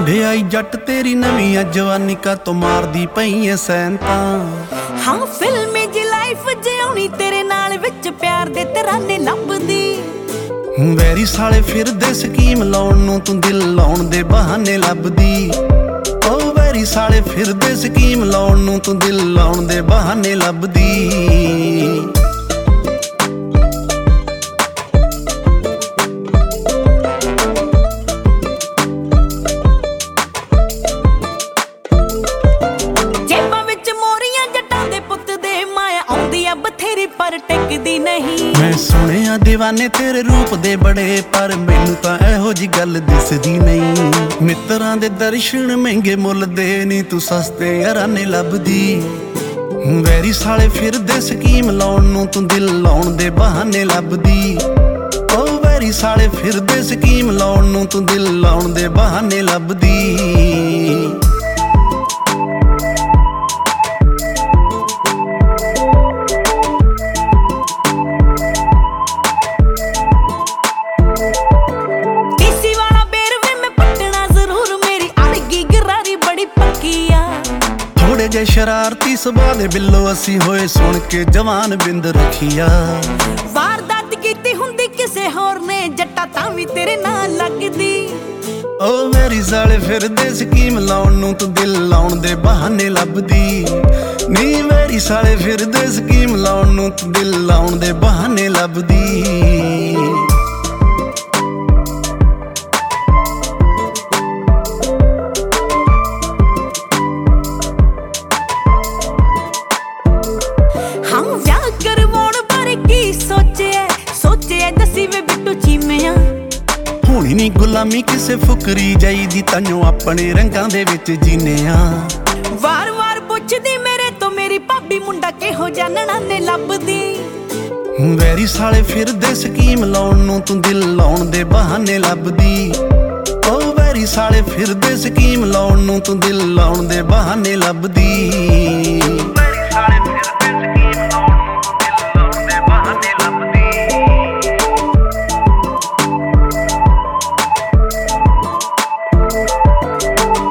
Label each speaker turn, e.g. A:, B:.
A: ਮੁੰਡਿਆਈ ਜੱਟ ਤੇਰੀ ਨਵੀਂ ਜਵਾਨੀ ਕਾ ਤੋਂ ਮਾਰਦੀ ਪਈ ਐ ਸੈਨ ਤਾਂ।
B: ਹਾਂ ਫਿਲਮੀ ਜੀ ਲਾਈਫ ਜਿਉਣੀ ਤੇਰੇ ਨਾਲ ਵਿੱਚ ਪਿਆਰ ਦੇ ਤਰਾਨੇ ਲੱਭਦੀ।
A: ਵੈਰੀ ਸਾਲੇ ਫਿਰਦੇ ਸਕੀਮ ਲਾਉਣ ਨੂੰ ਤੂੰ ਦਿਲ ਲਾਉਣ ਦੇ ਬਹਾਨੇ ਲੱਭਦੀ। ਓ ਵੈਰੀ ਸਾਲੇ ਫਿਰਦੇ ਸਕੀਮ ਲਾਉਣ ਨੂੰ ਤੂੰ ਦਿਲ ਲਾਉਣ ਦੇ ਬਹਾਨੇ ਲੱਭਦੀ।
B: ਬਥੇਰੀ ਪਰ ਟਿਕਦੀ ਨਹੀਂ।
A: ਮੈਂ ਸੁਣਿਆ ਦੀਵਾਨੇ ਤੇਰੇ ਰੂਪ ਦੇ ਬੜੇ, ਪਰ ਮੈਨੂੰ ਤਾਂ ਇਹੋ ਜੀ ਗੱਲ ਦਿਸਦੀ ਨਹੀਂ। ਮਿੱਤਰਾਂ ਦੇ ਦਰਸ਼ਨ ਮਹਿੰਗੇ ਮੁੱਲ ਦੇ ਨੀ ਤੂੰ ਸਸਤੇ ਯਾਰਾਨੇ ਲੱਭਦੀ। ਵੈਰੀ ਸਾਲੇ ਫਿਰਦੇ ਸਕੀਮ ਲਾਉਣ ਨੂੰ ਤੂੰ ਦਿਲ ਲਾਉਣ ਦੇ ਬਹਾਨੇ ਲੱਭਦੀ। ਓ ਵੈਰੀ ਸਾਲੇ ਫਿਰਦੇ ਸਕੀਮ ਲਾਉਣ ਨੂੰ ਤੂੰ ਦਿਲ ਲਾਉਣ ਦੇ ਬਹਾਨੇ ਲੱਭਦੀ। ਥੋੜੇ ਜੇ ਸ਼ਰਾਰਤੀ ਸੁਭਾਅ ਦੇ ਬਿੱਲੋ ਅਸੀਂ ਹੋਏ, ਸੁਣ ਕੇ ਜਵਾਨ ਬਿੰਦ ਰੱਖੀਆ।
B: ਵਾਰਦਾਤ ਕੀਤੀ ਹੁੰਦੀ ਕਿਸੇ ਹੋਰ ਨੇ, ਜੱਟਾ ਤਾਂ ਵੀ ਤੇਰੇ ਨਾਲ ਲੱਗਦੀ।
A: ਓ ਮੇਰੀ ਸਾਲੇ ਫਿਰਦੇ ਸਕੀਮ ਲਾਉਣ ਨੂੰ ਤੂੰ ਦਿਲ ਲਾਉਣ ਦੇ ਬਹਾਨੇ ਲੱਭਦੀ। ਨੀ ਮੇਰੀ ਸਾਲੇ ਫਿਰਦੇ ਸਕੀਮ ਲਾਉਣ ਨੂੰ ਤੂੰ ਦਿਲ ਲਾਉਣ ਦੇ ਬਹਾਨੇ ਲੱਭਦੀ।
B: ਦੱਸੀ ਵੇ ਬਿੱਟੂ ਚੀਮਿਆਂ
A: ਹੋਣੀ ਨੀ ਗੁਲਾਮੀ ਕਿਸੇ ਫੁਕਰੀ ਜਾਈਦੀ, ਤਾਂਯੋ ਆਪਣੇ ਰੰਗਾਂ ਦੇ ਵਿੱਚ ਜੀਨੇ ਆ।
B: ਵਾਰ-ਵਾਰ ਪੁੱਛਦੀ ਮੇਰੇ ਤੋਂ ਮੇਰੀ ਭਾਬੀ ਮੁੰਡਾ ਕਿਹੋ ਜਾਨਣਾ ਨੇ ਲੱਭਦੀ।
A: ਵੈਰੀ ਸਾਲੇ ਫਿਰਦੇ ਸਕੀਮ ਲਾਉਣ ਨੂੰ ਤੂੰ ਦਿਲ ਲਾਉਣ ਦੇ ਬਹਾਨੇ ਲੱਭਦੀ। ਓ ਵੈਰੀ ਸਾਲੇ ਫਿਰਦੇ ਸਕੀਮ ਲਾਉਣ ਨੂੰ ਤੂੰ ਦਿਲ ਲਾਉਣ ਦੇ ਬਹਾਨੇ ਲੱਭਦੀ।